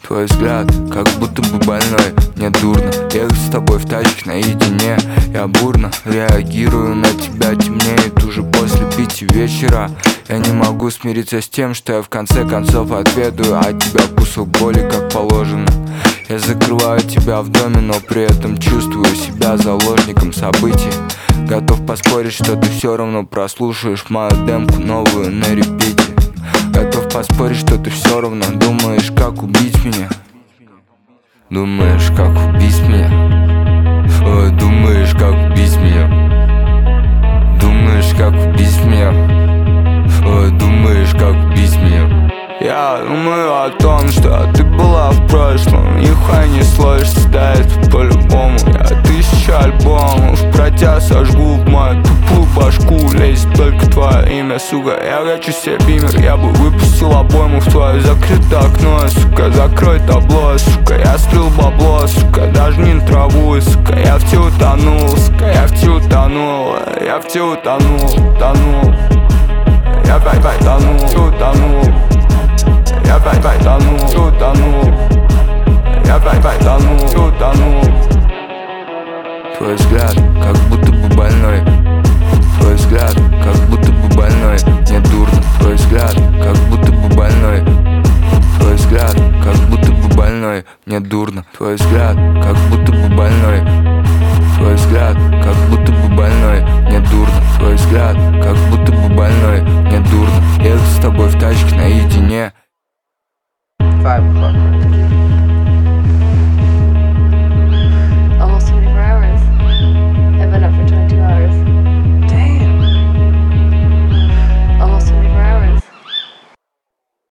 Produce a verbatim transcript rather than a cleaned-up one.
Твой взгляд, как будто бы больной. Мне дурно ехать с тобой в тачке наедине. Я бурно реагирую на тебя, темнеет уже после пяти вечера. Я не могу смириться с тем, что я в конце концов отведаю от тебя кусок боли, как положено. Я закрываю тебя в доме, но при этом чувствую себя заложником событий. Готов поспорить, что ты все равно прослушаешь мою демку новую на репите. Готов поспорить, что ты все равно думаешь, как убить меня. Думаешь, как убить меня. Ой, думаешь, как убить меня. Думаешь, как убить меня. Ой, думаешь, как убить меня. Я думаю о том, что ты была в прошлом. Нихуя не сложится, да это по-любому. Я тысячу альбомов про тебя сожгу в мою тупую башку. Лезет только твое имя, сука. Я хочу себе бимер, я бы выпустил обойму в твое закрытое окно, сука. Закрой табло, сука. Я слил бабло, сука. Даже не траву, сука. Я в те утонул, сука. Я в те утонул. Я в те утонул, утонул. Я бай-бай тонул, утонул. Я бай-бай тонул, утонул. Я бай-бай тонул, утонул. Твой взгляд, как будто бы больной. Твой взгляд, как будто бы больной. Мне дурно. Твой взгляд, как будто бы больной. Твой взгляд, как будто бы больной. Мне дурно. Твой взгляд, как будто бы